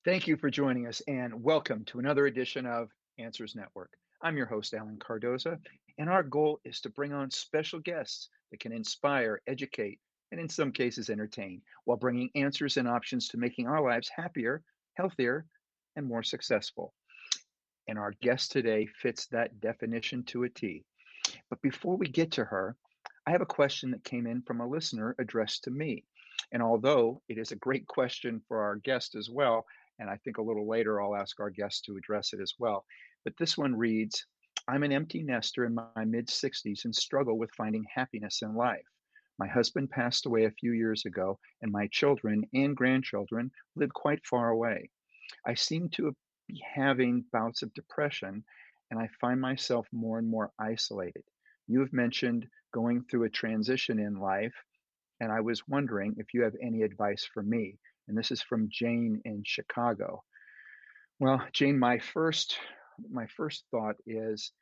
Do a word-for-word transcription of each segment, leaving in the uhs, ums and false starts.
Thank you for joining us and welcome to another edition of Answers Network. I'm your host, Alan Cardoza, and our goal is to bring on special guests that can inspire, educate, and in some cases entertain, while bringing answers and options to making our lives happier, healthier, and more successful. And our guest today fits that definition to a T. But before we get to her, I have a question that came in from a listener addressed to me. And although it is a great question for our guest as well, and I think a little later I'll ask our guest to address it as well. But this one reads, I'm an empty nester in my mid sixties and struggle with finding happiness in life. My husband passed away a few years ago, and my children and grandchildren live quite far away. I seem to be having bouts of depression, and I find myself more and more isolated. You have mentioned going through a transition in life, and I was wondering if you have any advice for me. And this is from Jane in Chicago. Well, Jane, my first my first thought is,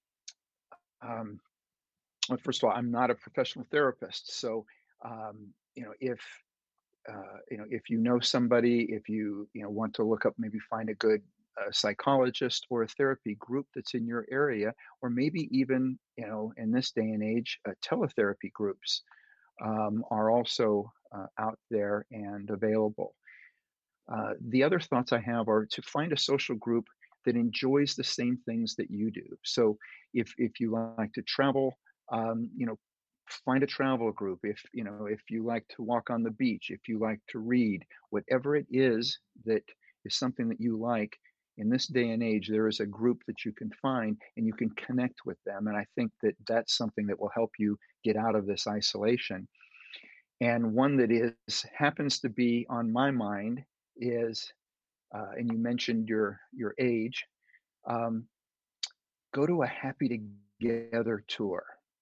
um, well, first of all, I'm not a professional therapist, so um, you know if uh, you know if you know somebody, if you you know want to look up, maybe find a good uh, psychologist or a therapy group that's in your area, or maybe even you know in this day and age, uh, teletherapy groups um, are also uh, out there and available. Uh, the other thoughts I have are to find a social group that enjoys the same things that you do. So if if you like to travel, um, you know, find a travel group. If you know if you like to walk on the beach, if you like to read, whatever it is that is something that you like. In this day and age, there is a group that you can find and you can connect with them. And I think that that's something that will help you get out of this isolation. And one that is happens to be on my mind is, uh, and you mentioned your your age. Um, Go to a Happy Together tour.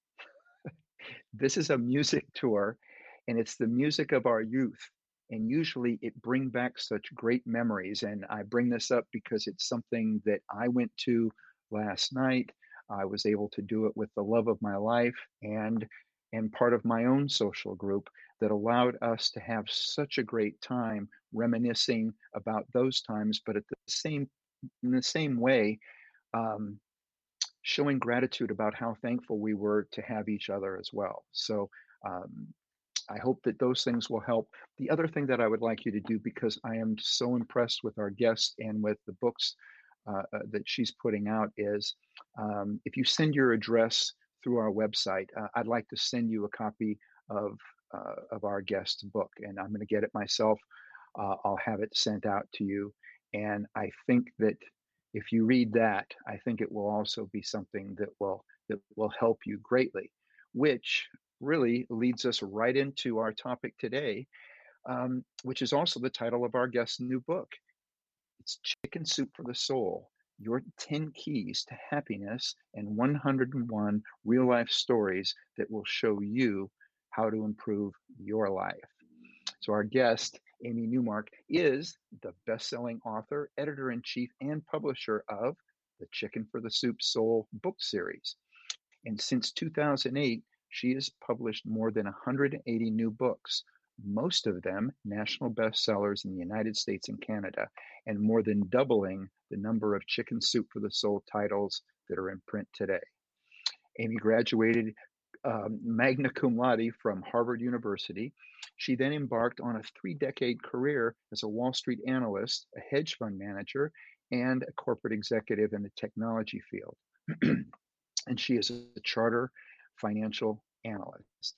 This is a music tour, and it's the music of our youth. And usually, it bring back such great memories. And I bring this up because it's something that I went to last night. I was able to do it with the love of my life and and part of my own social group that allowed us to have such a great time reminiscing about those times, but at the same in the same way, um, showing gratitude about how thankful we were to have each other as well. So um, I hope that those things will help. The other thing that I would like you to do, because I am so impressed with our guest and with the books uh, uh, that she's putting out, is um, if you send your address through our website, uh, I'd like to send you a copy of uh, of our guest's book, and I'm going to get it myself. Uh, I'll have it sent out to you, and I think that if you read that, I think it will also be something that will that will help you greatly, which really leads us right into our topic today, um, which is also the title of our guest's new book. It's Chicken Soup for the Soul, Your ten Keys to Happiness and one hundred one Real Life Stories that will show you how to improve your life. So our guest, Amy Newmark, is the best-selling author, editor-in-chief, and publisher of the Chicken for the Soup Soul book series. And since two thousand eight, she has published more than one hundred eighty new books, most of them national bestsellers in the United States and Canada, and more than doubling the number of Chicken Soup for the Soul titles that are in print today. Amy graduated um, magna cum laude from Harvard University. She then embarked on a three-decade career as a Wall Street analyst, a hedge fund manager, and a corporate executive in the technology field. And she is a charter financial analyst.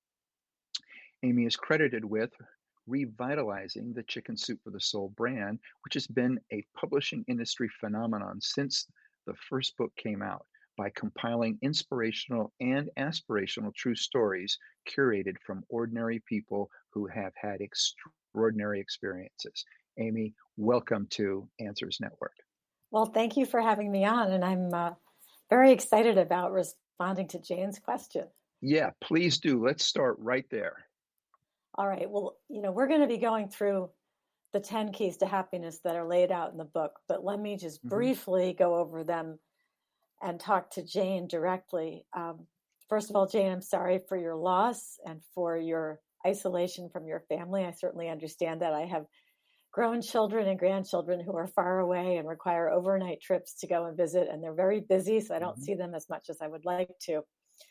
Amy is credited with revitalizing the Chicken Soup for the Soul brand, which has been a publishing industry phenomenon since the first book came out, by compiling inspirational and aspirational true stories curated from ordinary people who have had extraordinary experiences. Amy, welcome to Answers Network. Well, thank you for having me on, and I'm uh, very excited about responding to Jane's question. Yeah, please do. Let's start right there. All right. Well, you know, we're going to be going through the ten keys to happiness that are laid out in the book, but let me just mm-hmm. briefly go over them and talk to Jane directly. Um, first of all, Jane, I'm sorry for your loss and for your isolation from your family. I certainly understand that. I have grown children and grandchildren who are far away and require overnight trips to go and visit, and they're very busy, so I don't Mhm. see them as much as I would like to.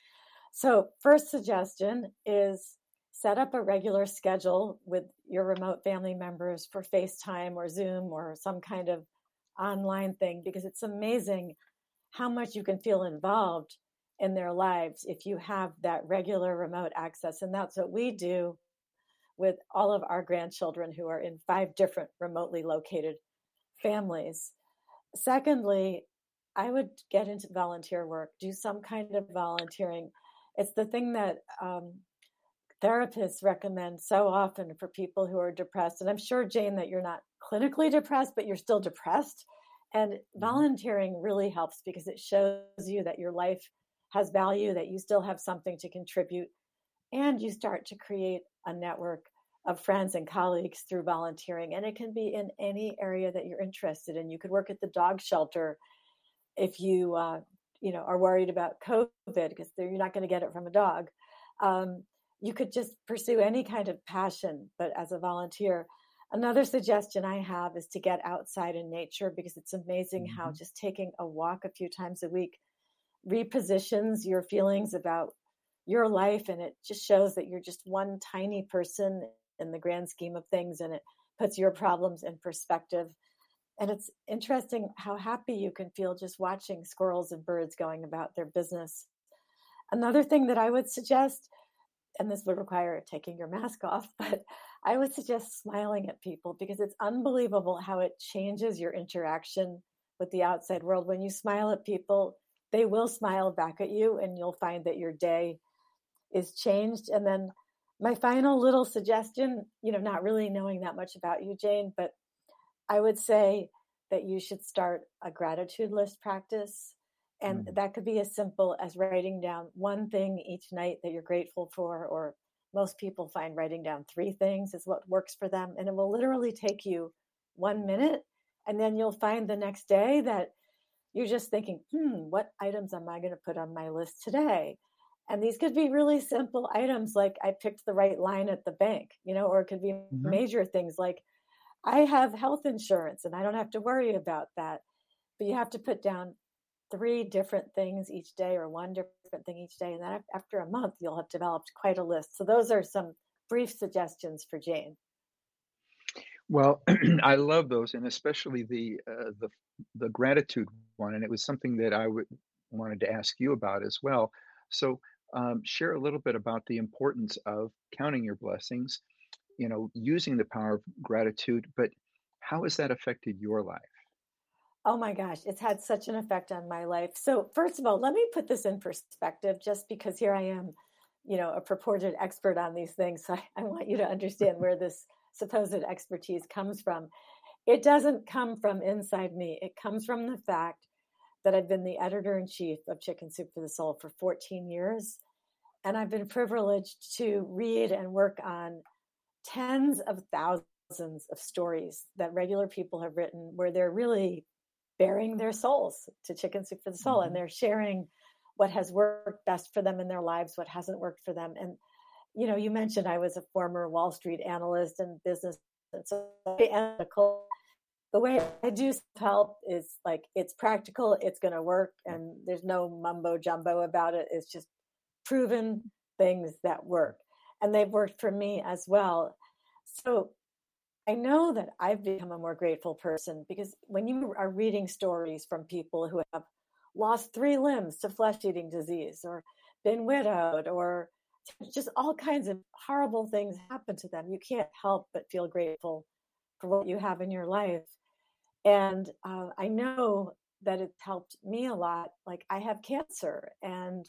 So, first suggestion is set up a regular schedule with your remote family members for FaceTime or Zoom or some kind of online thing, because it's amazing how much you can feel involved in their lives if you have that regular remote access. And that's what we do with all of our grandchildren who are in five different remotely located families. Secondly, I would get into volunteer work, do some kind of volunteering. It's the thing that um, therapists recommend so often for people who are depressed. And I'm sure, Jane, that you're not clinically depressed, but you're still depressed. And Mhm. volunteering really helps because it shows you that your life has value, that you still have something to contribute, and you start to create a network of friends and colleagues through volunteering. And it can be in any area that you're interested in. You could work at the dog shelter if you, uh, you know, are worried about COVID, because you're not going to get it from a dog. Um, you could just pursue any kind of passion, but as a volunteer. Another suggestion I have is to get outside in nature, because it's amazing how Mhm. just taking a walk a few times a week repositions your feelings about your life, and it just shows that you're just one tiny person in the grand scheme of things, and it puts your problems in perspective. And it's interesting how happy you can feel just watching squirrels and birds going about their business. Another thing that I would suggest, and this would require taking your mask off, but I would suggest smiling at people, because it's unbelievable how it changes your interaction with the outside world. When you smile at people, they will smile back at you, and you'll find that your day is changed. And then my final little suggestion, you know, not really knowing that much about you, Jane, but I would say that you should start a gratitude list practice. And Mhm. that could be as simple as writing down one thing each night that you're grateful for, or most people find writing down three things is what works for them. And it will literally take you one minute. And then you'll find the next day that you're just thinking, hmm, what items am I going to put on my list today? And these could be really simple items like I picked the right line at the bank, you know, or it could be Mhm. major things like I have health insurance and I don't have to worry about that. But you have to put down three different things each day, or one different thing each day. And then after a month, you'll have developed quite a list. So those are some brief suggestions for Jane. Well, I love those, and especially the uh, the the gratitude one, and it was something that I would wanted to ask you about as well. So, um, share a little bit about the importance of counting your blessings, you know, using the power of gratitude, but how has that affected your life? Oh my gosh, it's had such an effect on my life. So, first of all, let me put this in perspective, just because here I am, you know, a purported expert on these things. So I, I want you to understand where this supposed expertise comes from. It doesn't come from inside me, it comes from the fact that I've been the editor in chief of Chicken Soup for the Soul for fourteen years. And I've been privileged to read and work on tens of thousands of stories that regular people have written, where they're really bearing their souls to Chicken Soup for the Soul, and Mhm. they're sharing what has worked best for them in their lives, what hasn't worked for them. And, you know, you mentioned I was a former Wall Street analyst and business, and so analytical. The way I do help is like it's practical, it's going to work, and there's no mumbo jumbo about it. It's just proven things that work, and they've worked for me as well. So I know that I've become a more grateful person, because when you are reading stories from people who have lost three limbs to flesh eating disease, or been widowed, or just all kinds of horrible things happen to them, you can't help but feel grateful for what you have in your life. And uh, I know that it's helped me a lot. Like I have cancer, and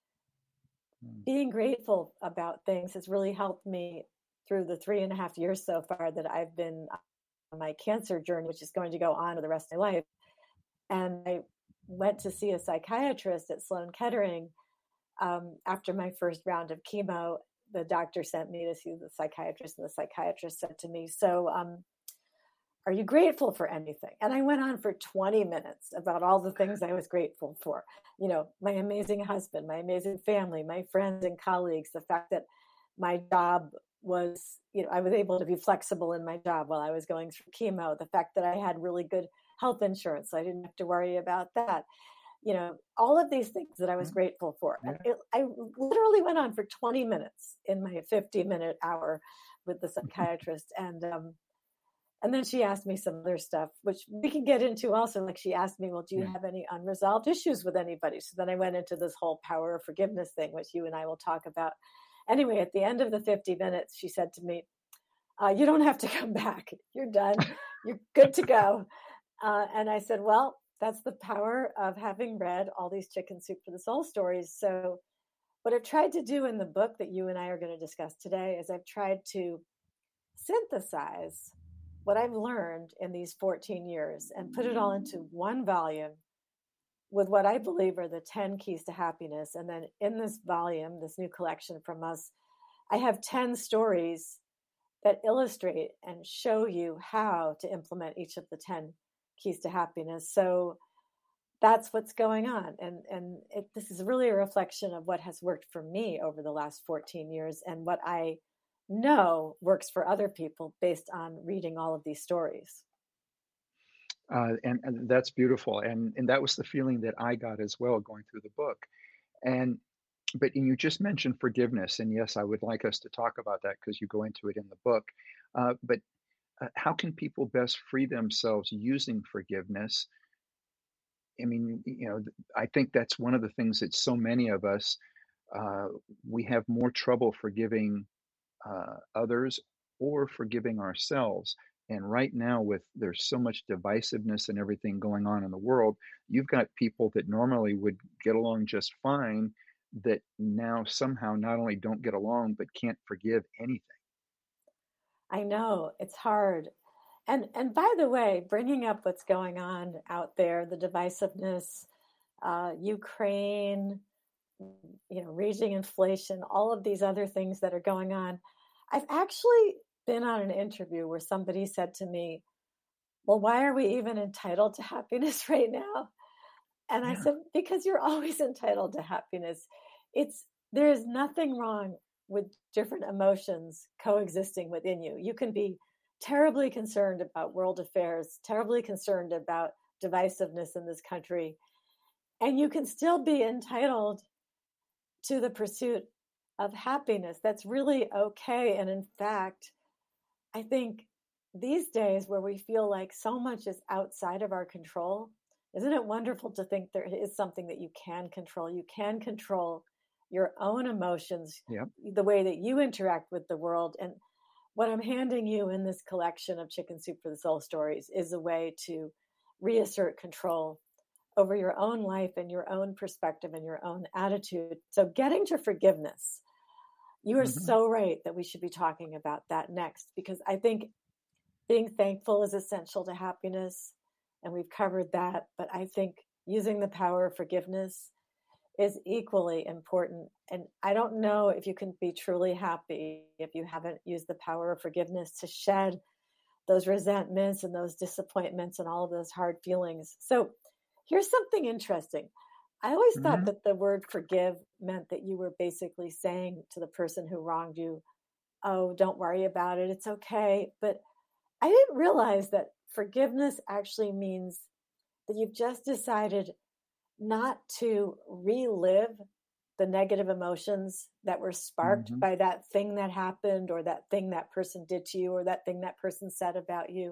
Mm. being grateful about things has really helped me through the three and a half years so far that I've been on my cancer journey, which is going to go on for the rest of my life. And I went to see a psychiatrist at Sloan Kettering um, after my first round of chemo. The doctor sent me to see the psychiatrist, and the psychiatrist said to me, so, um, are you grateful for anything? And I went on for twenty minutes about all the things I was grateful for. You know, my amazing husband, my amazing family, my friends and colleagues, the fact that my job was, you know, I was able to be flexible in my job while I was going through chemo. The fact that I had really good health insurance, so I didn't have to worry about that. You know, all of these things that I was Mhm. grateful for. And Yeah. it, I literally went on for twenty minutes in my fifty minute hour with the psychiatrist. And, um, and then she asked me some other stuff, which we can get into also. Like she asked me, well, do you Yeah. have any unresolved issues with anybody? So then I went into this whole power of forgiveness thing, which you and I will talk about. Anyway, at the end of the fifty minutes, she said to me, uh, you don't have to come back. You're done. You're good to go. Uh, and I said, well, that's the power of having read all these Chicken Soup for the Soul stories. So what I've tried to do in the book that you and I are going to discuss today is I've tried to synthesize what I've learned in these fourteen years and put it all into one volume with what I believe are the ten keys to happiness. And then in this volume, this new collection from us, I have ten stories that illustrate and show you how to implement each of the ten keys to happiness. So that's what's going on. And, and it, this is really a reflection of what has worked for me over the last fourteen years and what I know works for other people based on reading all of these stories. Uh, and, and that's beautiful. And and that was the feeling that I got as well going through the book. And but you just mentioned forgiveness, and yes, I would like us to talk about that because you go into it in the book. Uh, but uh, how can people best free themselves using forgiveness? I mean, you know, th- I think that's one of the things that so many of us uh, we have more trouble forgiving uh, others or forgiving ourselves. And right now, with there's so much divisiveness and everything going on in the world, you've got people that normally would get along just fine that now somehow not only don't get along but can't forgive anything. I know it's hard. And and by the way, bringing up what's going on out there, the divisiveness, uh, Ukraine, you know, raging inflation, all of these other things that are going on. I've actually been on an interview where somebody said to me, well, why are we even entitled to happiness right now? And I Yeah. said, because you're always entitled to happiness. It's there is nothing wrong with different emotions coexisting within you. You can be terribly concerned about world affairs, terribly concerned about divisiveness in this country, and you can still be entitled to the pursuit of happiness. That's really okay. And in fact, I think these days where we feel like so much is outside of our control, isn't it wonderful to think there is something that you can control? You can control your own emotions, Yeah. the way that you interact with the world. And what I'm handing you in this collection of Chicken Soup for the Soul stories is a way to reassert control over your own life and your own perspective and your own attitude. So getting to forgiveness, you are Hmm. so right that we should be talking about that next, because I think being thankful is essential to happiness. And we've covered that. But I think using the power of forgiveness is equally important. And I don't know if you can be truly happy if you haven't used the power of forgiveness to shed those resentments and those disappointments and all of those hard feelings. So here's something interesting. I always thought Hmm. that the word forgive meant that you were basically saying to the person who wronged you, oh, don't worry about it. It's okay. But I didn't realize that forgiveness actually means that you've just decided not to relive the negative emotions that were sparked Hmm. by that thing that happened or that thing that person did to you or that thing that person said about you.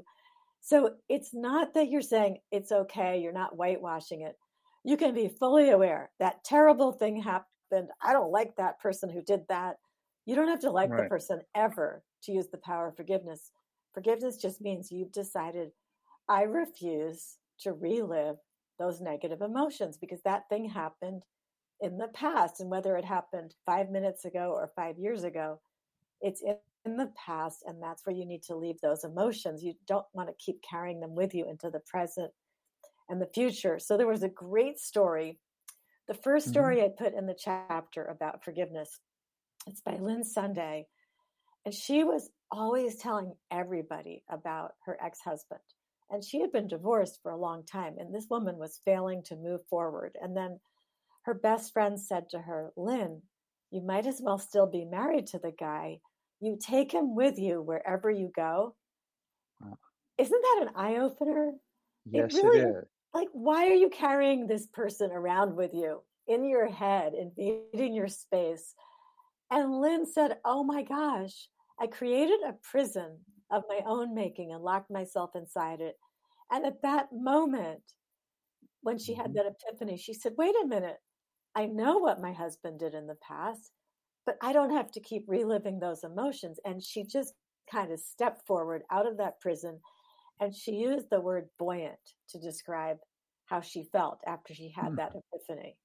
So it's not that you're saying it's okay, you're not whitewashing it. You can be fully aware that terrible thing happened. I don't like that person who did that. You don't have to like the Right. person ever to use the power of forgiveness. Forgiveness just means you've decided, I refuse to relive those negative emotions because that thing happened in the past. And whether it happened five minutes ago or five years ago, it's in in the past, and that's where you need to leave those emotions. You don't want to keep carrying them with you into the present and the future. So there was a great story. The first Hmm. story I put in the chapter about forgiveness, it's by Lynn Sunday. And she was always telling everybody about her ex-husband. And she had been divorced for a long time. And this woman was failing to move forward. And then her best friend said to her, Lynn, you might as well still be married to the guy You take him with you wherever you go. Wow. Isn't that an eye opener? It Yes, it really is. is. Like, why are you carrying this person around with you in your head, invading your space? And Lynn said, oh my gosh, I created a prison of my own making and locked myself inside it. And at that moment, when she had Mhm. that epiphany, she said, wait a minute, I know what my husband did in the past, but I don't have to keep reliving those emotions. And she just kind of stepped forward out of that prison, and she used the word buoyant to describe how she felt after she had Hmm. that epiphany.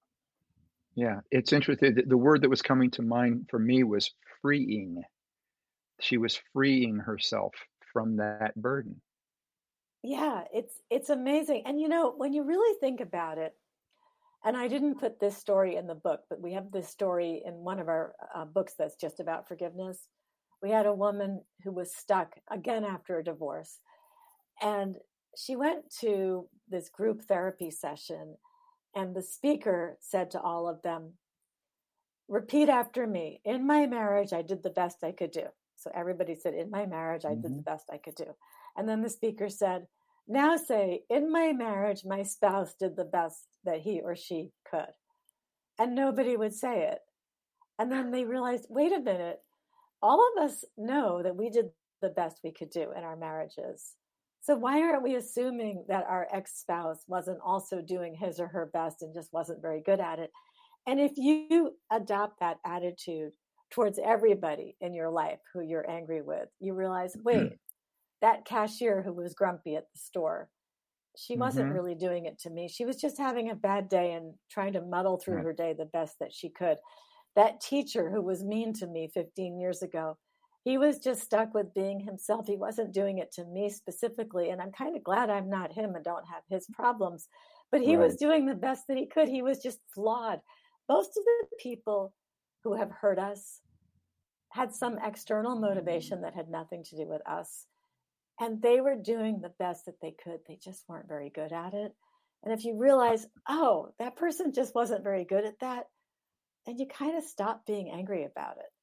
Yeah, it's interesting. The, the word that was coming to mind for me was freeing. She was freeing herself from that burden. Yeah, it's it's amazing. And you know, when you really think about it, and I didn't put this story in the book, but we have this story in one of our uh, books that's just about forgiveness. We had a woman who was stuck again after a divorce, and she went to this group therapy session, and the speaker said to all of them, repeat after me. In my marriage, I did the best I could do. So everybody said, in my marriage, I did the Hmm. best I could do. And then the speaker said, now say, in my marriage, my spouse did the best that he or she could. And nobody would say it. And then they realized, wait a minute, all of us know that we did the best we could do in our marriages. So why aren't we assuming that our ex-spouse wasn't also doing his or her best and just wasn't very good at it? And if you adopt that attitude towards everybody in your life who you're angry with, you realize, wait, that cashier who was grumpy at the store, she wasn't Hmm. really doing it to me. She was just having a bad day and trying to muddle through Right. her day the best that she could. That teacher who was mean to me fifteen years ago, he was just stuck with being himself. He wasn't doing it to me specifically. And I'm kind of glad I'm not him and don't have his problems. But he was Right. doing the best that he could. He was just flawed. Most of the people who have hurt us had some external motivation that had nothing to do with us. And they were doing the best that they could. They just weren't very good at it. And if you realize, oh, that person just wasn't very good at that, and you kind of stop being angry about it.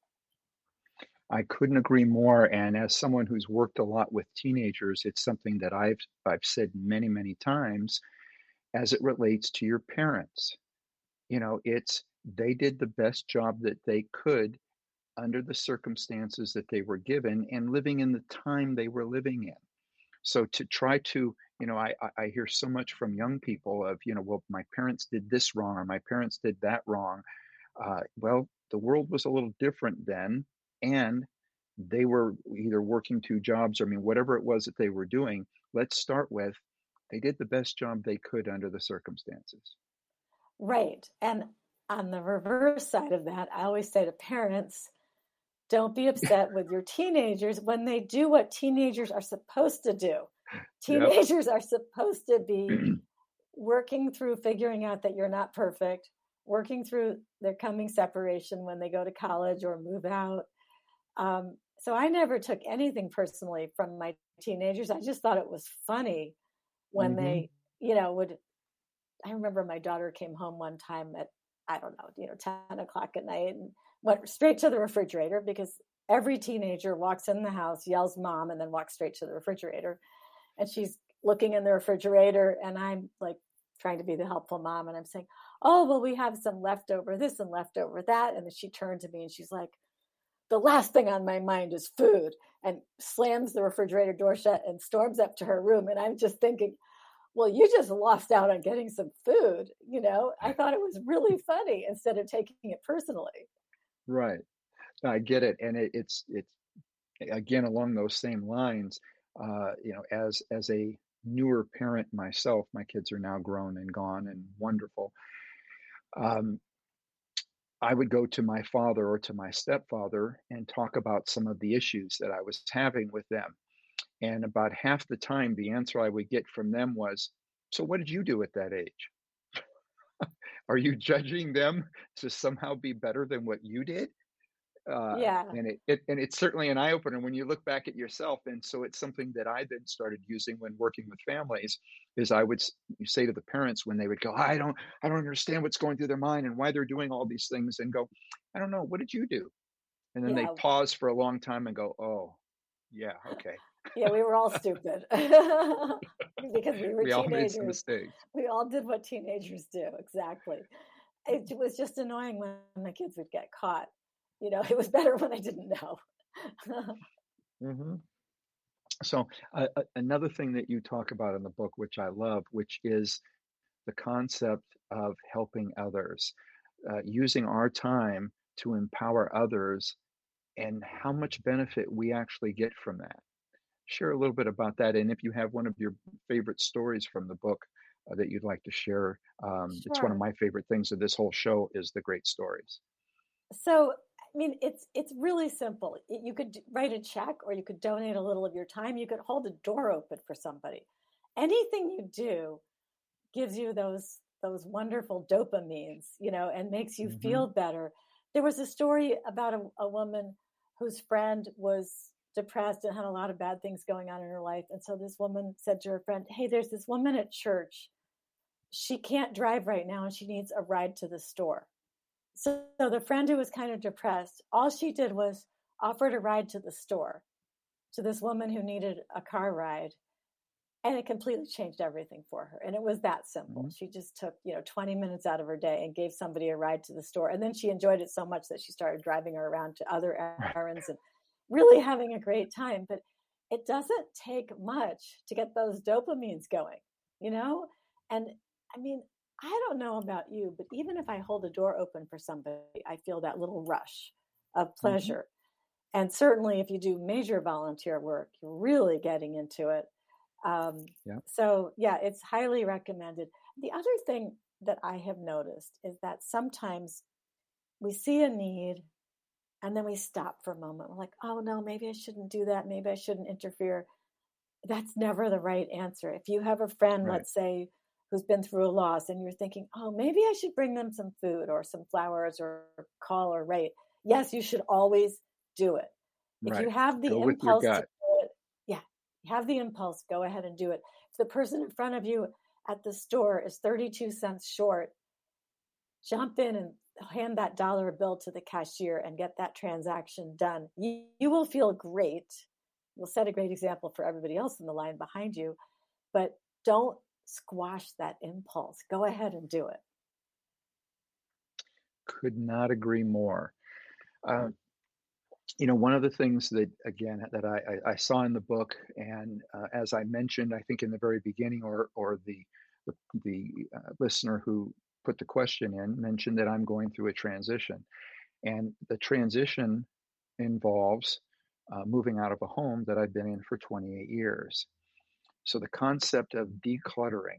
I couldn't agree more. And as someone who's worked a lot with teenagers, it's something that I've I've said many, many times as it relates to your parents. You know, it's they did the best job that they could under the circumstances that they were given and living in the time they were living in. So to try to, you know, I, I I hear so much from young people of, you know, well, my parents did this wrong or my parents did that wrong. Uh, well, the world was a little different then, and they were either working two jobs or I mean, whatever it was that they were doing. Let's start with they did the best job they could under the circumstances. Right. And on the reverse side of that, I always say to parents, don't be upset with your teenagers when they do what teenagers are supposed to do. Yep. Teenagers are supposed to be working through figuring out that you're not perfect, working through their coming separation when they go to college or move out. Um, so I never took anything personally from my teenagers. I just thought it was funny when Hmm. they, you know, would. I remember my daughter came home one time at, I don't know, you know, ten o'clock at night and went straight to the refrigerator because every teenager walks in the house, yells mom, and then walks straight to the refrigerator. And she's looking in the refrigerator, and I'm like trying to be the helpful mom. And I'm saying, oh, well, we have some leftover this and leftover that. And then she turned to me and she's like, the last thing on my mind is food, and slams the refrigerator door shut and storms up to her room. And I'm just thinking, well, you just lost out on getting some food. You know, I thought it was really funny instead of taking it personally. Right. I get it. And it, it's it's again along those same lines. Uh, you know, as as a newer parent myself, my kids are now grown and gone and wonderful. Um, I would go to my father or to my stepfather and talk about some of the issues that I was having with them. And about half the time, the answer I would get from them was, so what did you do at that age? Are you judging them to somehow be better than what you did? Uh, Yeah. and it, it and it's certainly an eye opener when you look back at yourself. And so it's something that I then started using when working with families. Is I would s- say to the parents when they would go, I don't, I don't understand what's going through their mind and why they're doing all these things, and go, I don't know, what did you do? And then they Yeah. pause for a long time and go, "Oh, yeah, okay." Yeah, we were all stupid because we were We all made some teenagers. mistakes. We all did what teenagers do. Exactly. It was just annoying when the kids would get caught. You know, it was better when they didn't know. Mhm. So, uh, uh, another thing that you talk about in the book, which I love, which is the concept of helping others, uh, using our time to empower others, and how much benefit we actually get from that. Share a little bit about that, and if you have one of your favorite stories from the book uh, that you'd like to share, um, it's one of Sure. my favorite things of this whole show is the great stories. So, I mean, it's it's really simple. Y- You could d- write a check, or you could donate a little of your time. You could hold a door open for somebody. Anything you do gives you those those wonderful dopamines, you know, and makes you Hmm. feel better. There was a story about a, a woman whose friend was depressed and had a lot of bad things going on in her life. And so this woman said to her friend, "Hey, there's this woman at church. She can't drive right now and she needs a ride to the store." So, so the friend who was kind of depressed, all she did was offered a ride to the store to this woman who needed a car ride, and it completely changed everything for her. And it was that simple. Hmm. She just took, you know, twenty minutes out of her day and gave somebody a ride to the store. And then she enjoyed it so much that she started driving her around to other Right. errands and really having a great time. But it doesn't take much to get those dopamines going, you know? And I mean, I don't know about you, but even if I hold a door open for somebody, I feel that little rush of Hmm. pleasure. And certainly if you do major volunteer work, you're really getting into it. Um, Yeah. so yeah, it's highly recommended. The other thing that I have noticed is that sometimes we see a need and then we stop for a moment. We're like, oh no, maybe I shouldn't do that. Maybe I shouldn't interfere. That's never the right answer. If you have a friend, Right. let's say, who's been through a loss and you're thinking, oh, maybe I should bring them some food or some flowers or call or write. Yes, you should always do it. If you Right. have the Go with your impulse to gut. do it, yeah, you have the impulse, go ahead and do it. If the person in front of you at the store is thirty-two cents short, jump in and hand that dollar bill to the cashier and get that transaction done. You, you will feel great. You'll set a great example for everybody else in the line behind you, but don't squash that impulse. Go ahead and do it. Could not agree more. Uh, you know, one of the things that, again, that I, I, I saw in the book, and uh, as I mentioned, I think in the very beginning, or or the the, the uh, listener who put the question in mentioned that I'm going through a transition, and the transition involves uh, moving out of a home that I've been in for twenty-eight years. So the concept of decluttering,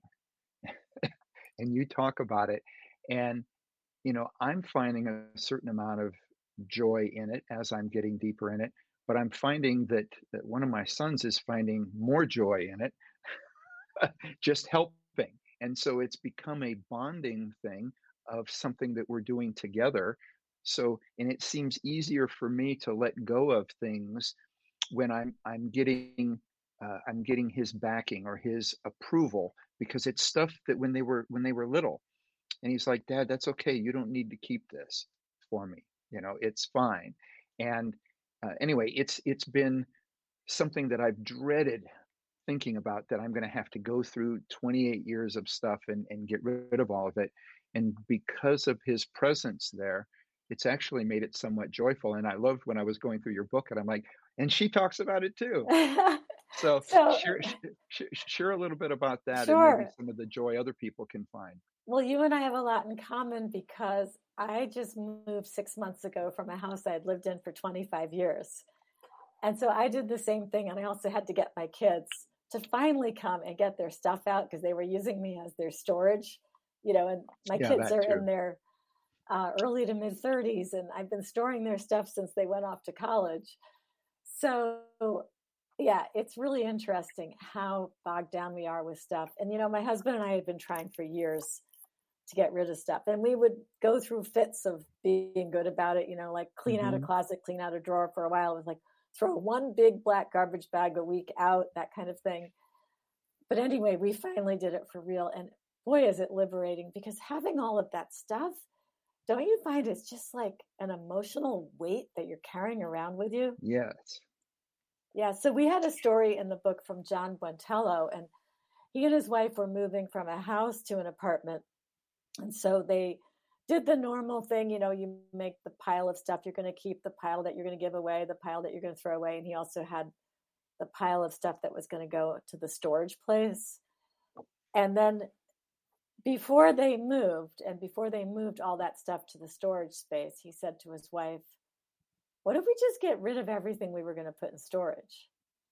and you talk about it, and you know, I'm finding a certain amount of joy in it as I'm getting deeper in it, but I'm finding that that one of my sons is finding more joy in it, just helping. And so it's become a bonding thing of something that we're doing together. So, and it seems easier for me to let go of things when I'm I'm getting uh, I'm getting his backing or his approval, because it's stuff that when they were when they were little, and he's like, "Dad, that's okay. You don't need to keep this for me. You know, it's fine." And uh, anyway, it's it's been something that I've dreaded thinking about, that I'm going to have to go through twenty-eight years of stuff and and get rid of all of it. And because of his presence there, it's actually made it somewhat joyful. And I loved when I was going through your book, and I'm like, and she talks about it too. So So, share sh- sh- share a little bit about that, and maybe sure. some of the joy other people can find. Well, you and I have a lot in common because I just moved six months ago from a house I had lived in for twenty-five years. And so I did the same thing. And I also had to get my kids to finally come and get their stuff out because they were using me as their storage, you know, and my Yeah, kids that are in too. their uh, early to mid thirties, and I've been storing their stuff since they went off to college. So, yeah, it's really interesting how bogged down we are with stuff. And, you know, my husband and I had been trying for years to get rid of stuff. And we would go through fits of being good about it, you know, like clean out a Hmm. closet, clean out a drawer. For a while. It was like throw one big black garbage bag a week out, that kind of thing. But anyway, we finally did it for real. And boy, is it liberating, because having all of that stuff don't you find it's just like an emotional weight that you're carrying around with you? Yes. Yeah. So we had a story in the book from John Buentello, and he and his wife were moving from a house to an apartment. And so they did the normal thing, you know, you make the pile of stuff you're going to keep, the pile that you're going to give away, the pile that you're going to throw away. And he also had the pile of stuff that was going to go to the storage place. And then before they moved, and before they moved all that stuff to the storage space, he said to his wife, what if we just get rid of everything we were going to put in storage?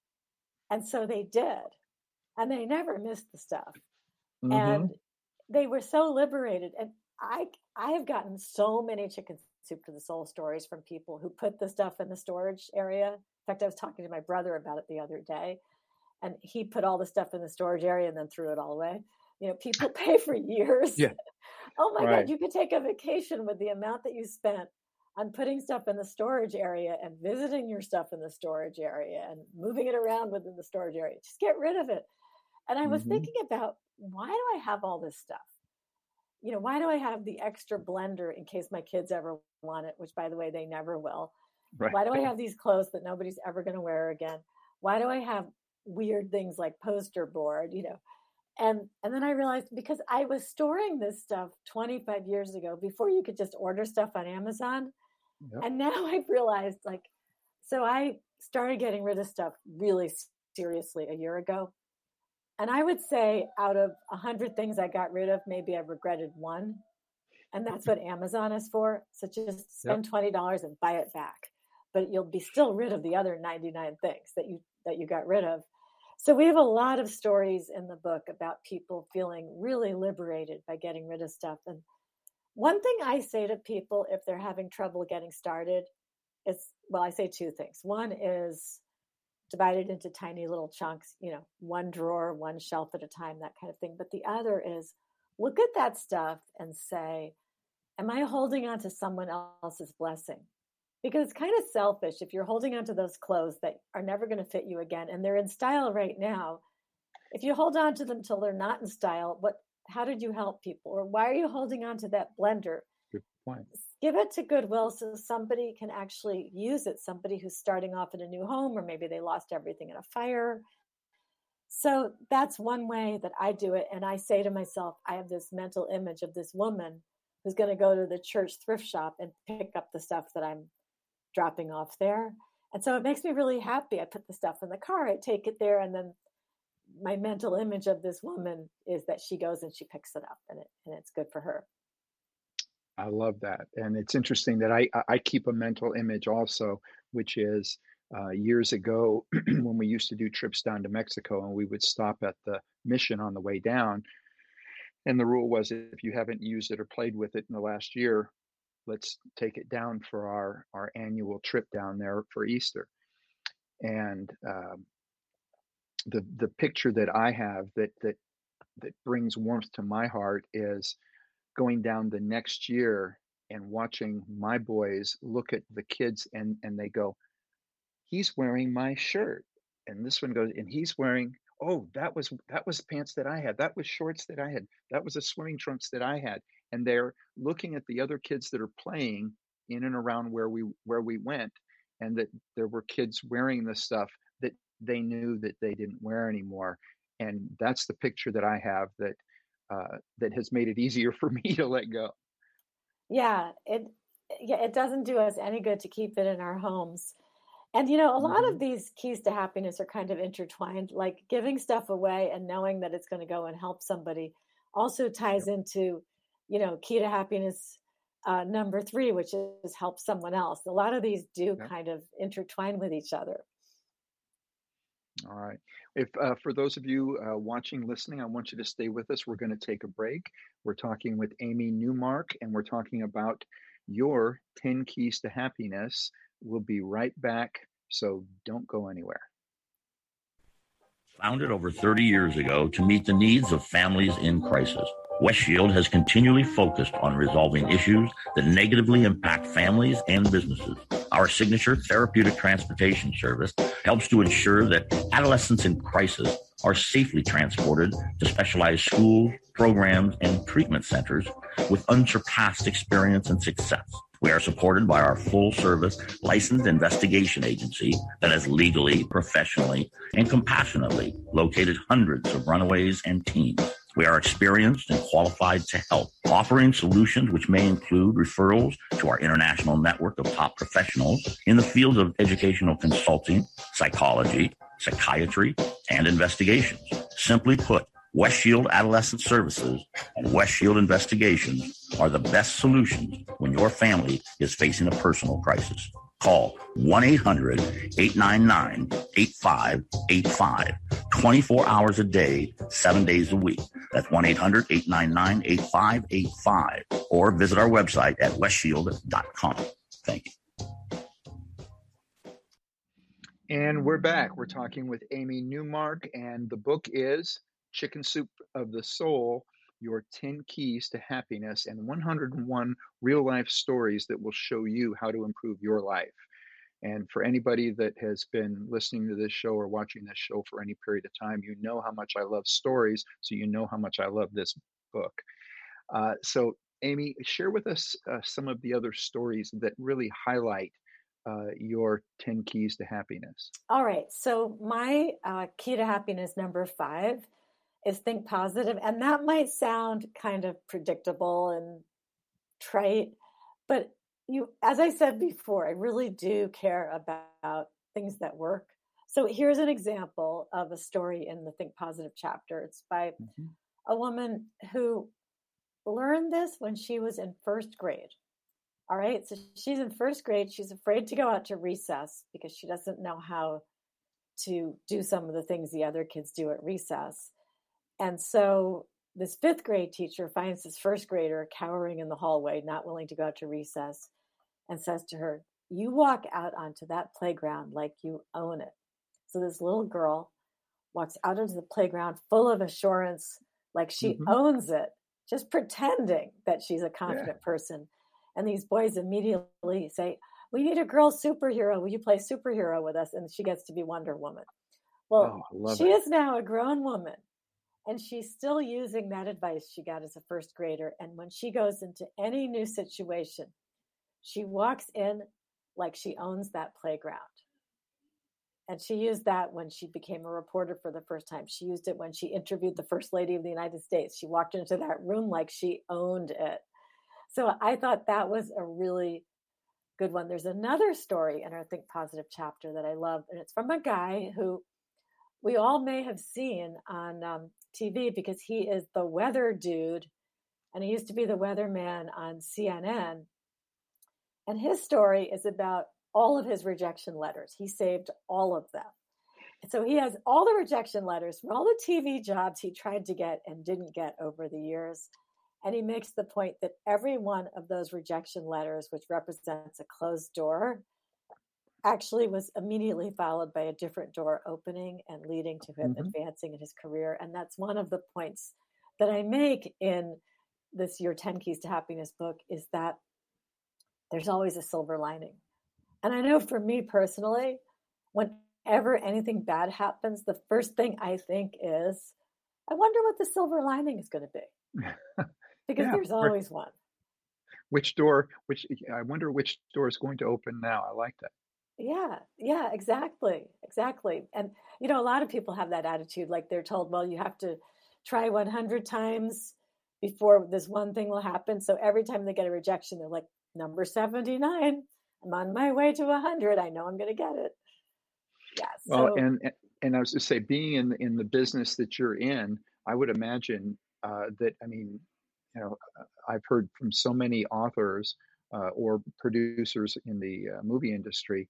And so they did. And they never missed the stuff. Mm-hmm. And they were so liberated. And I I have gotten so many chicken soup to the soul stories from people who put the stuff in the storage area. In fact, I was talking to my brother about it the other day, and he put all the stuff in the storage area and then threw it all away. You know, people pay for years. Yeah. Oh my right. God, you could take a vacation with the amount that you spent on putting stuff in the storage area and visiting your stuff in the storage area and moving it around within the storage area. Just get rid of it. And I was mm-hmm. thinking about, why do I have all this stuff? You know, why do I have the extra blender in case my kids ever want it, which, by the way, they never will? Right. Why do I have these clothes that nobody's ever going to wear again? Why do I have weird things like poster board, you know? And and then I realized, because I was storing this stuff twenty-five years ago, before you could just order stuff on Amazon. Yep. And now I've realized, like, so I started getting rid of stuff really seriously a year ago. And I would say out of a hundred things I got rid of, maybe I've regretted one. And that's what Amazon is for. So just spend yep. twenty dollars and buy it back. But you'll be still rid of the other ninety-nine things that you that you got rid of. So we have a lot of stories in the book about people feeling really liberated by getting rid of stuff. And one thing I say to people if they're having trouble getting started is, well, I say two things. One is divide it into tiny little chunks, you know, one drawer, one shelf at a time, that kind of thing. But the other is, look at that stuff and say, am I holding on to someone else's blessing? Because it's kind of selfish if you're holding on to those clothes that are never going to fit you again, and they're in style right now. If you hold on to them till they're not in style, what? How did you help people? Or why are you holding on to that blender? Good point. Give it to Goodwill so somebody can actually use it, somebody who's starting off in a new home, or maybe they lost everything in a fire. So that's one way that I do it. And I say to myself, I have this mental image of this woman who's going to go to the church thrift shop and pick up the stuff that I'm dropping off there. And so it makes me really happy. I put the stuff in the car, I take it there, and then my mental image of this woman is that she goes and she picks it up, and it and it's good for her. I love that. And it's interesting that I I keep a mental image also, which is uh, years ago when we used to do trips down to Mexico, and we would stop at the mission on the way down. And the rule was, if you haven't used it or played with it in the last year, let's take it down for our, our annual trip down there for Easter. And um, the the picture that I have that that that brings warmth to my heart is going down the next year and watching my boys look at the kids, and and they go, he's wearing my shirt, and this one goes, and he's wearing, oh, that was that was pants that I had, that was shorts that I had, that was a swimming trunks that I had. And they're looking at the other kids that are playing in and around where we where we went, and that there were kids wearing the stuff that they knew that they didn't wear anymore. And that's the picture that I have that uh, that has made it easier for me to let go. Yeah, it yeah it doesn't do us any good to keep it in our homes. And you know, a lot mm-hmm. of these keys to happiness are kind of intertwined. Like giving stuff away and knowing that it's going to go and help somebody also ties yep. into, you know, key to happiness uh, number three, which is help someone else. A lot of these do yep. kind of intertwine with each other. All right. If uh, for those of you uh, watching, listening, I want you to stay with us. We're going to take a break. We're talking with Amy Newmark, and we're talking about your ten keys to happiness. We'll be right back, so don't go anywhere. Founded over thirty years ago to meet the needs of families in crisis, West Shield has continually focused on resolving issues that negatively impact families and businesses. Our signature therapeutic transportation service helps to ensure that adolescents in crisis are safely transported to specialized schools, programs, and treatment centers with unsurpassed experience and success. We are supported by our full-service licensed investigation agency that has legally, professionally, and compassionately located hundreds of runaways and teens. We are experienced and qualified to help, offering solutions which may include referrals to our international network of top professionals in the fields of educational consulting, psychology, psychiatry, and investigations. Simply put, West Shield Adolescent Services and West Shield Investigations are the best solutions when your family is facing a personal crisis. Call one eight hundred, eight nine nine, eight five eight five, twenty-four hours a day, seven days a week. That's one eight hundred, eight nine nine, eight five eight five, or visit our website at west shield dot com. Thank you. And we're back. We're talking with Amy Newmark, and the book is Chicken Soup of the Soul, Your ten Keys to Happiness, and one hundred one real-life stories that will show you how to improve your life. And for anybody that has been listening to this show or watching this show for any period of time, you know how much I love stories, so you know how much I love this book. Uh, so, Amy, share with us uh, some of the other stories that really highlight uh, your ten keys to happiness. All right. So my uh, key to happiness number five is think positive. And that might sound kind of predictable and trite, but you, as I said before, I really do care about things that work. So here's an example of a story in the Think Positive chapter. It's by mm-hmm. a woman who learned this when she was in first grade. All right. So she's in first grade. She's afraid to go out to recess because she doesn't know how to do some of the things the other kids do at recess. And so this fifth grade teacher finds this first grader cowering in the hallway, not willing to go out to recess, and says to her, "You walk out onto that playground like you own it." So this little girl walks out into the playground full of assurance, like she mm-hmm. owns it, just pretending that she's a confident yeah. person. And these boys immediately say, "We need a girl superhero. Will you play superhero with us?" And she gets to be Wonder Woman. Well, oh, she it. is now a grown woman. And she's still using that advice she got as a first grader. And when she goes into any new situation, she walks in like she owns that playground. And she used that when she became a reporter for the first time. She used it when she interviewed the First Lady of the United States. She walked into that room like she owned it. So I thought that was a really good one. There's another story in our Think Positive chapter that I love, and it's from a guy who we all may have seen on um, T V because he is the weather dude, and he used to be the weatherman on C N N. And his story is about all of his rejection letters. He saved all of them. So he has all the rejection letters for all the T V jobs he tried to get and didn't get over the years. And he makes the point that every one of those rejection letters, which represents a closed door, actually was immediately followed by a different door opening and leading to him mm-hmm. advancing in his career. And that's one of the points that I make in this Your ten Keys to Happiness book, is that there's always a silver lining. And I know for me personally, whenever anything bad happens, the first thing I think is, I wonder what the silver lining is going to be. Because yeah, there's always one. Which door, which I wonder which door is going to open now. I like that. Yeah, yeah, exactly. Exactly. And, you know, a lot of people have that attitude, like they're told, well, you have to try one hundred times before this one thing will happen. So every time they get a rejection, they're like, number seventy-nine, I'm on my way to one hundred. I know I'm going to get it. Yeah. So, well, and, and I was to say, being in, in the business that you're in, I would imagine uh, that, I mean, you know, I've heard from so many authors uh, or producers in the uh, movie industry.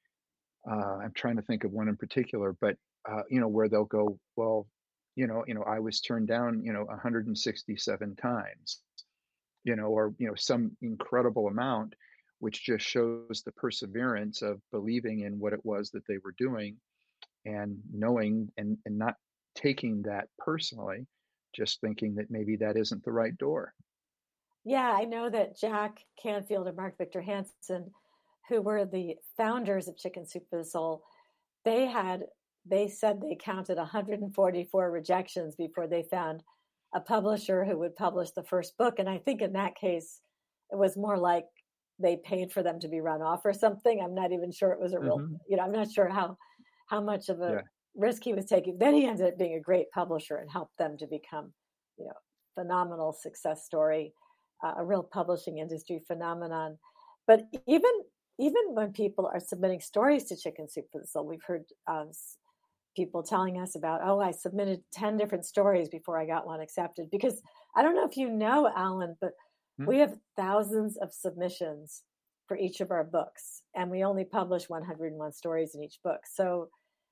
Uh, I'm trying to think of one in particular, but uh, you know, where they'll go, well, you know, you know, I was turned down, you know, one hundred sixty-seven times, you know, or you know, some incredible amount, which just shows the perseverance of believing in what it was that they were doing, and knowing and and not taking that personally, just thinking that maybe that isn't the right door. Yeah, I know that Jack Canfield and Mark Victor Hansen, who were the founders of Chicken Soup for the Soul, they had, they said they counted one hundred forty-four rejections before they found a publisher who would publish the first book. And I think in that case, it was more like they paid for them to be run off or something. I'm not even sure it was a real, Mm-hmm. you know, I'm not sure how, how much of a Yeah. risk he was taking. Then he ended up being a great publisher and helped them to become, you know, phenomenal success story, uh, a real publishing industry phenomenon. But even, even when people are submitting stories to Chicken Soup for the Soul, we've heard um, people telling us about, oh, I submitted ten different stories before I got one accepted. Because I don't know if you know, Alan, but mm-hmm. we have thousands of submissions for each of our books, and we only publish one hundred one stories in each book. So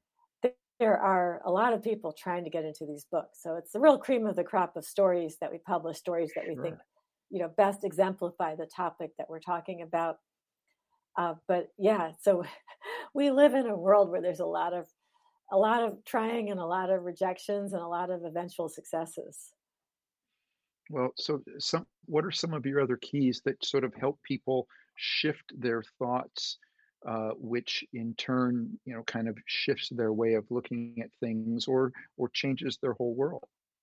there are a lot of people trying to get into these books. So it's the real cream of the crop of stories that we publish, stories that we sure. think, you know, best exemplify the topic that we're talking about. Uh, but yeah, so we live in a world where there's a lot of a lot of trying and a lot of rejections and a lot of eventual successes. Well, so some, what are some of your other keys that sort of help people shift their thoughts, uh, which in turn, you know, kind of shifts their way of looking at things or or changes their whole world?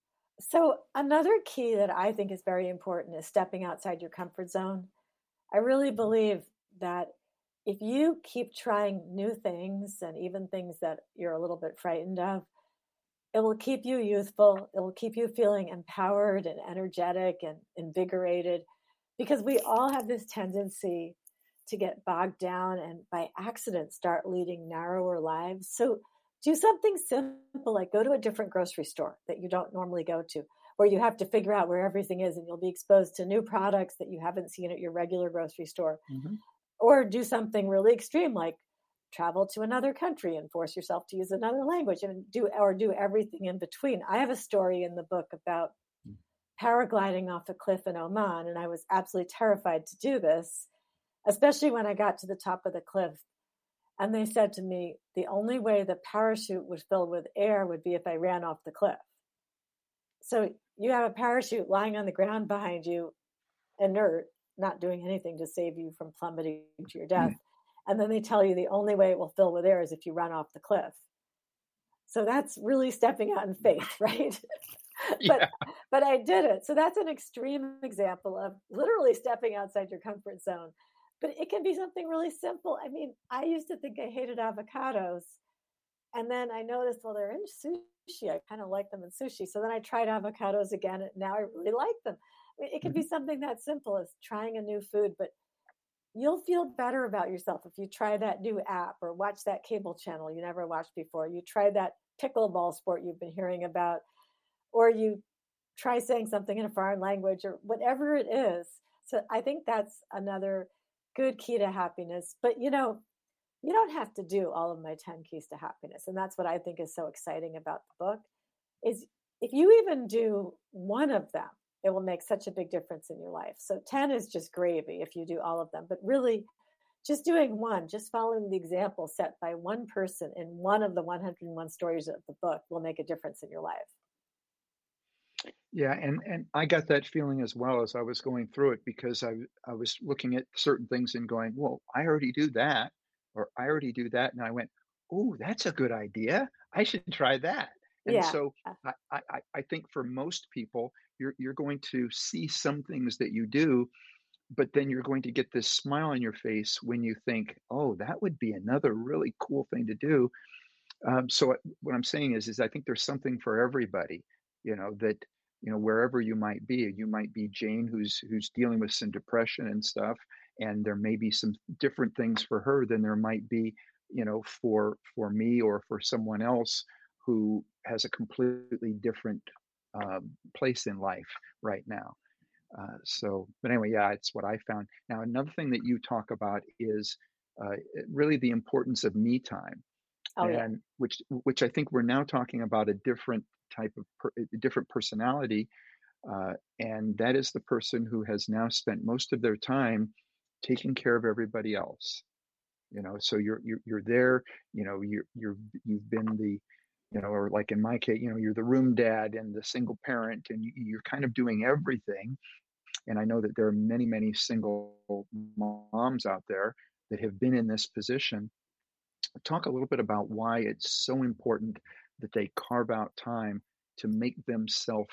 So another key that I think is very important is stepping outside your comfort zone. I really believe that if you keep trying new things and even things that you're a little bit frightened of, it will keep you youthful. It will keep you feeling empowered and energetic and invigorated, because we all have this tendency to get bogged down and by accident start leading narrower lives. So do something simple, like go to a different grocery store that you don't normally go to, where you have to figure out where everything is, and you'll be exposed to new products that you haven't seen at your regular grocery store. Mm-hmm. Or do something really extreme, like travel to another country and force yourself to use another language, and do or do everything in between. I have a story in the book about paragliding off a cliff in Oman, and I was absolutely terrified to do this, especially when I got to the top of the cliff. And they said to me, the only way the parachute would fill with air would be if I ran off the cliff. So you have a parachute lying on the ground behind you, inert, not doing anything to save you from plummeting to your death. Mm-hmm. And then they tell you the only way it will fill with air is if you run off the cliff. So that's really stepping out in faith, right? but yeah. but I did it. So that's an extreme example of literally stepping outside your comfort zone. But it can be something really simple. I mean, I used to think I hated avocados. And then I noticed, well, they're in sushi. I kind of like them in sushi. So then I tried avocados again, and now I really like them. I mean, it can be something that simple as trying a new food, but you'll feel better about yourself if you try that new app or watch that cable channel you never watched before. You try that pickleball sport you've been hearing about, or you try saying something in a foreign language, or whatever it is. So I think that's another good key to happiness. But, you know, you don't have to do all of my ten keys to happiness. And that's what I think is so exciting about the book, is if you even do one of them, it will make such a big difference in your life. So ten is just gravy if you do all of them, but really just doing one, just following the example set by one person in one of the one hundred one stories of the book will make a difference in your life. Yeah, and, and I got that feeling as well as I was going through it, because I I was looking at certain things and going, well, I already do that, or I already do that. And I went, oh, that's a good idea. I should try that. And yeah. so I, I, I think for most people, you're you're going to see some things that you do, but then you're going to get this smile on your face when you think, oh, that would be another really cool thing to do. Um, so what I'm saying is, is I think there's something for everybody, you know, that, you know, wherever you might be, you might be Jane, who's who's dealing with some depression and stuff, and there may be some different things for her than there might be, you know, for for me or for someone else who has a completely different uh, place in life right now. Uh, so, but anyway, yeah, it's what I found. Now, another thing that you talk about is uh, really the importance of me time, oh, and yeah. which which I think we're now talking about a different type of per, a different personality, uh, and that is the person who has now spent most of their time taking care of everybody else. You know, so you're you're you're there. You know, you're you're you've been the you know, or like in my case, you know, you're the room dad and the single parent, and you, you're kind of doing everything. And I know that there are many, many single moms out there that have been in this position. Talk a little bit about why it's so important that they carve out time to make themselves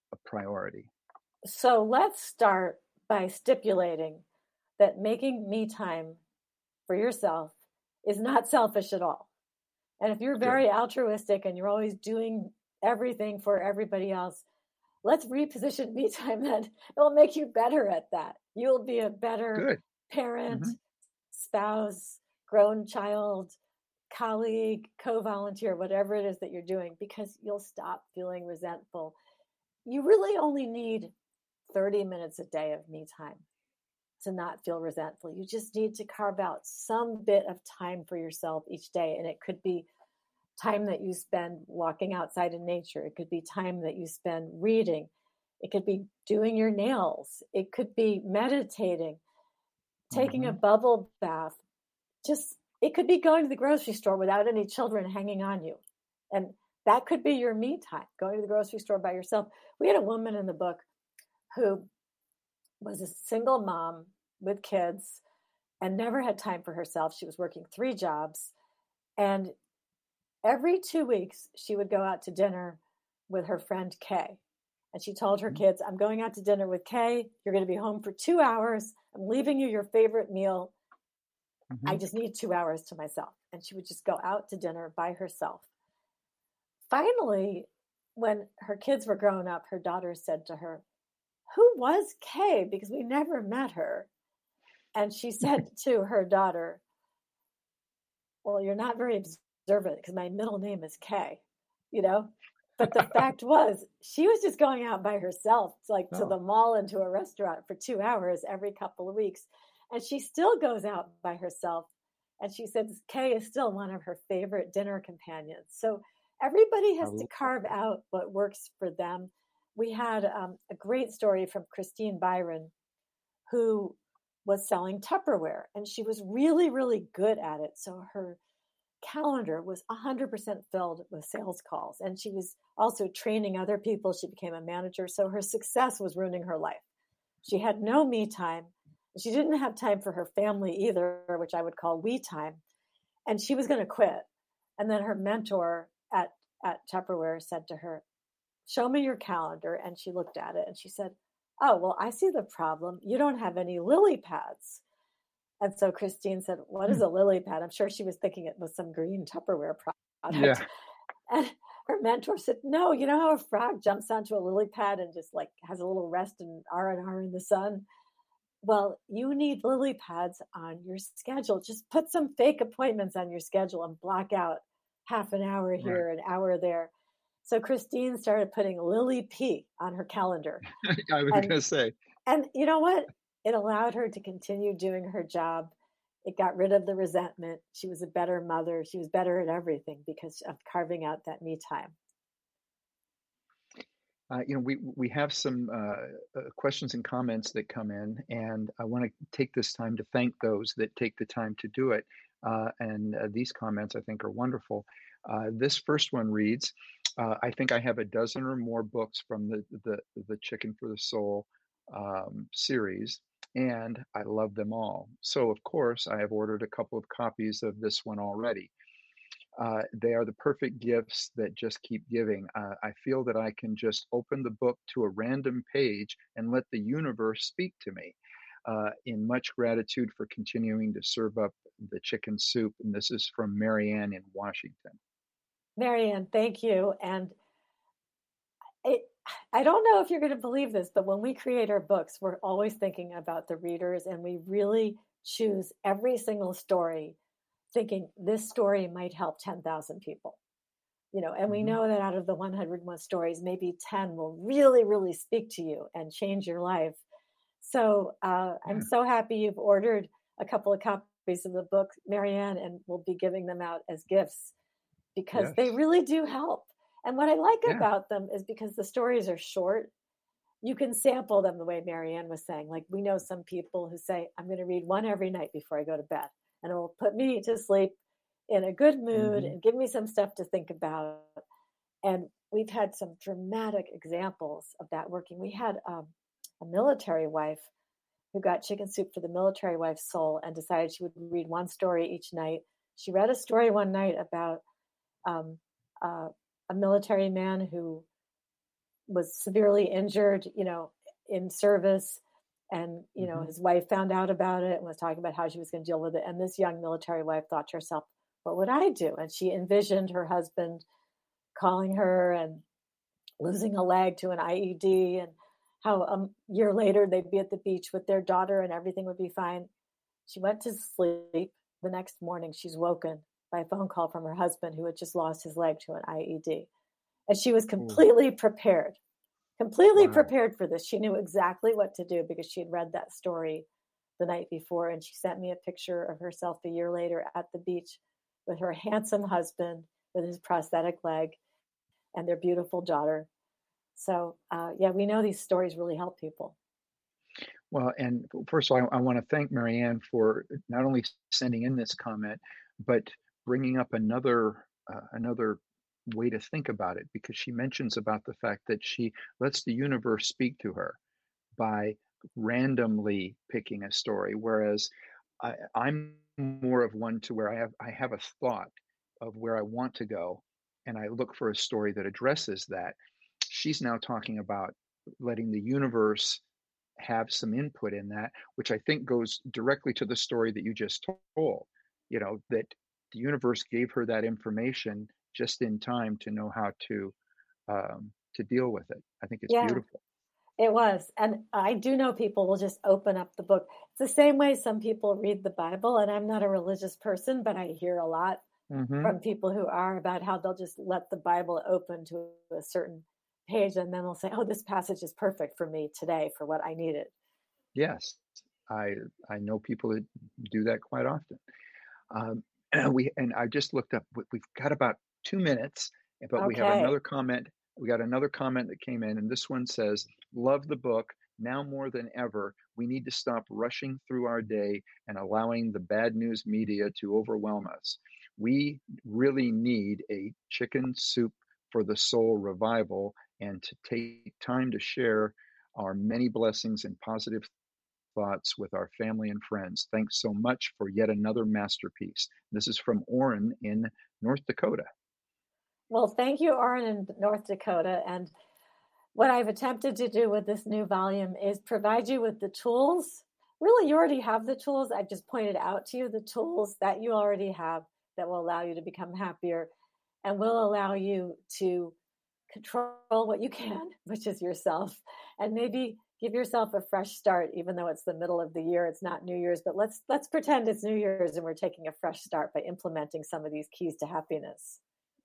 a priority? So let's start by stipulating that making me time for yourself is not selfish at all. And if you're very Good. altruistic and you're always doing everything for everybody else, let's reposition me time then. It will make you better at that. You'll be a better Good. parent, mm-hmm. spouse, grown child, colleague, co-volunteer, whatever it is that you're doing, because you'll stop feeling resentful. You really only need thirty minutes a day of me time to not feel resentful. You just need to carve out some bit of time for yourself each day. And it could be time that you spend walking outside in nature. It could be time that you spend reading. It could be doing your nails. It could be meditating, taking mm-hmm. a bubble bath. Just, it could be going to the grocery store without any children hanging on you. And that could be your me time, going to the grocery store by yourself. We had a woman in the book who was a single mom with kids and never had time for herself. She was working three jobs. And every two weeks, she would go out to dinner with her friend Kay. And she told her kids, I'm going out to dinner with Kay. You're going to be home for two hours. I'm leaving you your favorite meal. Mm-hmm. I just need two hours to myself. And she would just go out to dinner by herself. Finally, when her kids were grown up, her daughter said to her, who was Kay? Because we never met her. And she said to her daughter, well, you're not very observant because my middle name is Kay, you know? But the fact was, she was just going out by herself, like oh. to the mall and to a restaurant for two hours every couple of weeks. And she still goes out by herself. And she says Kay is still one of her favorite dinner companions. So everybody has to carve out what works for them. We had um, a great story from Christine Byron, who was selling Tupperware, and she was really, really good at it. So her calendar was one hundred percent filled with sales calls, and she was also training other people. She became a manager. So her success was ruining her life. She had no me time. She didn't have time for her family either, which I would call we time. And she was going to quit. And then her mentor at, at Tupperware said to her, show me your calendar. And she looked at it and she said, oh, well, I see the problem. You don't have any lily pads. And so Christine said, what is a lily pad? I'm sure she was thinking it was some green Tupperware product. Yeah. And her mentor said, no, you know how a frog jumps onto a lily pad and just like has a little rest and R and R in the sun? Well, you need lily pads on your schedule. Just put some fake appointments on your schedule and block out half an hour here, right. an hour there. So Christine started putting Lily P on her calendar. I was going to say. And you know what? It allowed her to continue doing her job. It got rid of the resentment. She was a better mother. She was better at everything because of carving out that me time. Uh, you know, we we have some uh, uh, questions and comments that come in, and I want to take this time to thank those that take the time to do it. Uh, and uh, these comments, I think, are wonderful. Uh, this first one reads, uh, I think I have a dozen or more books from the, the, the Chicken for the Soul um, series, and I love them all. So, of course, I have ordered a couple of copies of this one already. Uh, they are the perfect gifts that just keep giving. Uh, I feel that I can just open the book to a random page and let the universe speak to me. Uh, in much gratitude for continuing to serve up the chicken soup. And this is from Marianne in Washington. Marianne, thank you. And it, I don't know if you're going to believe this, but when we create our books, we're always thinking about the readers, and we really choose every single story thinking this story might help ten thousand people. You know, and mm-hmm. we know that out of the one hundred one stories, maybe ten will really, really speak to you and change your life. So uh, yeah. I'm so happy you've ordered a couple of copies of the book, Marianne, and we'll be giving them out as gifts because yes. they really do help. And what I like yeah. about them is because the stories are short, you can sample them the way Marianne was saying. Like we know some people who say, I'm going to read one every night before I go to bed, and it will put me to sleep in a good mood mm-hmm. and give me some stuff to think about. And we've had some dramatic examples of that working. We had um, a military wife who got chicken soup for the military wife's soul and decided she would read one story each night. She read a story one night about um, uh, a military man who was severely injured, you know, in service. And, you know, Mm-hmm. his wife found out about it and was talking about how she was going to deal with it. And this young military wife thought to herself, what would I do? And she envisioned her husband calling her and losing a leg to an I E D, and how a year later they'd be at the beach with their daughter and everything would be fine. She went to sleep. The next morning, she's woken by a phone call from her husband who had just lost his leg to an I E D. And she was completely Ooh. prepared, completely wow. prepared for this. She knew exactly what to do because she had read that story the night before. And she sent me a picture of herself a year later at the beach with her handsome husband with his prosthetic leg and their beautiful daughter. So, uh, yeah, we know these stories really help people. Well, and first of all, I, I want to thank Marianne for not only sending in this comment, but bringing up another uh, another way to think about it, because she mentions about the fact that she lets the universe speak to her by randomly picking a story, whereas I, I'm more of one to where I have I have a thought of where I want to go, and I look for a story that addresses that. She's now talking about letting the universe have some input in that, which I think goes directly to the story that you just told, you know, that the universe gave her that information just in time to know how to um, to deal with it. I think it's yeah, beautiful. It was. And I do know people will just open up the book. It's the same way some people read the Bible, and I'm not a religious person, but I hear a lot mm-hmm. from people who are about how they'll just let the Bible open to a certain page, and then they'll say, oh, this passage is perfect for me today for what I needed. Yes, I I know people that do that quite often. Um, and we and I just looked up. We've got about two minutes, but okay. we have another comment. We got another comment that came in, and this one says, "Love the book. Now more than ever, we need to stop rushing through our day and allowing the bad news media to overwhelm us. We really need a chicken soup for the soul revival, and to take time to share our many blessings and positive thoughts with our family and friends. Thanks so much for yet another masterpiece." This is from Orrin in North Dakota. Well, thank you, Orrin in North Dakota. And what I've attempted to do with this new volume is provide you with the tools. Really, you already have the tools. I've just pointed out to you the tools that you already have that will allow you to become happier and will allow you to control what you can, which is yourself, and maybe give yourself a fresh start, even though it's the middle of the year. It's not New Year's, but let's let's pretend it's New Year's and we're taking a fresh start by implementing some of these keys to happiness.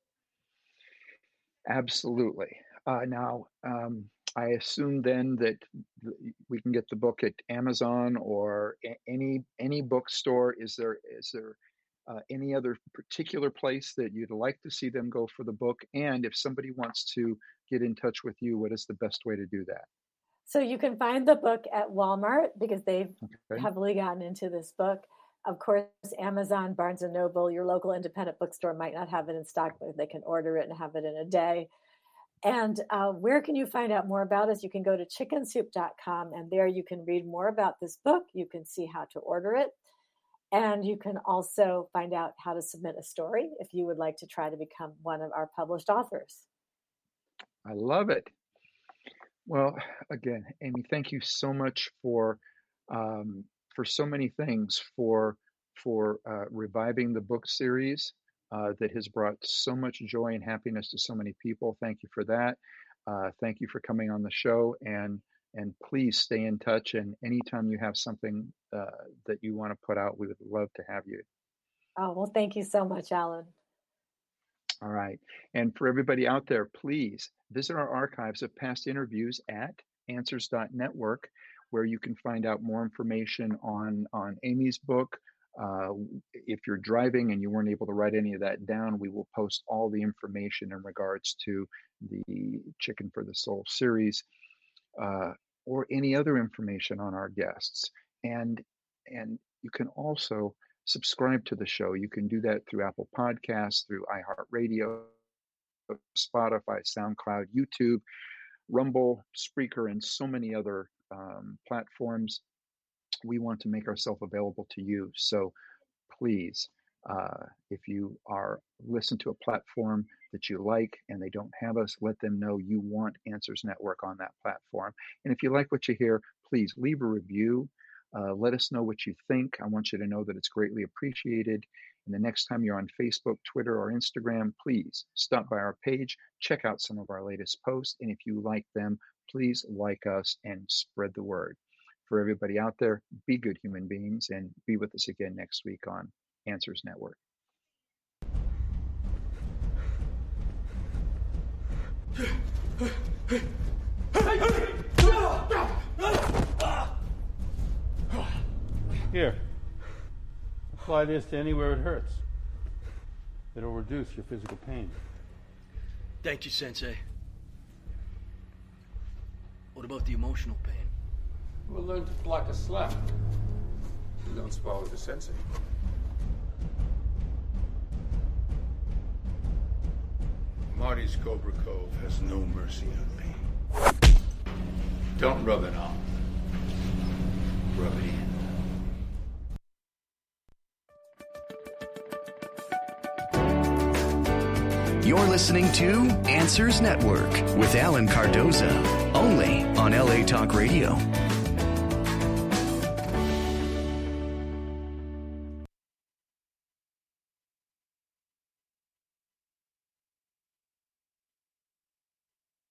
Absolutely. Uh, now, um, I assume then that we can get the book at Amazon or any any bookstore. Is there is there uh, any other particular place that you'd like to see them go for the book? And if somebody wants to get in touch with you, what is the best way to do that? So you can find the book at Walmart because they've okay. heavily gotten into this book. Of course, Amazon, Barnes and Noble, your local independent bookstore might not have it in stock, but they can order it and have it in a day. And uh, where can you find out more about us? You can go to chicken soup dot com, and there you can read more about this book. You can see how to order it. And you can also find out how to submit a story if you would like to try to become one of our published authors. I love it. Well, again, Amy, thank you so much for um, for so many things, for for uh, reviving the book series uh, that has brought so much joy and happiness to so many people. Thank you for that. Uh, thank you for coming on the show, and and please stay in touch. And anytime you have something uh, that you want to put out, we would love to have you. Oh, well, thank you so much, Alan. All right. And for everybody out there, please visit our archives of past interviews at answers dot network, where you can find out more information on, on Amy's book. Uh, if you're driving and you weren't able to write any of that down, we will post all the information in regards to the Chicken for the Soul series, uh, or any other information on our guests. And, and you can also subscribe to the show. You can do that through Apple Podcasts, through iHeartRadio, Spotify, SoundCloud, YouTube, Rumble, Spreaker, and so many other um, platforms. We want to make ourselves available to you. So please, uh, if you are listen to a platform that you like and they don't have us, let them know you want Answers Network on that platform. And if you like what you hear, please leave a review. Uh, let us know what you think. I want you to know that it's greatly appreciated. And the next time you're on Facebook, Twitter, or Instagram, please stop by our page, check out some of our latest posts. And if you like them, please like us and spread the word. For everybody out there, be good human beings and be with us again next week on Answers Network. Here, apply this to anywhere it hurts. It'll reduce your physical pain. Thank you, Sensei. What about the emotional pain? We'll learn to block a slap. You don't swallow the Sensei. Marty's Cobra Cove has no mercy on me. Don't rub it on. Rub it in. You're listening to Answers Network with Alan Cardoza, only on L A Talk Radio.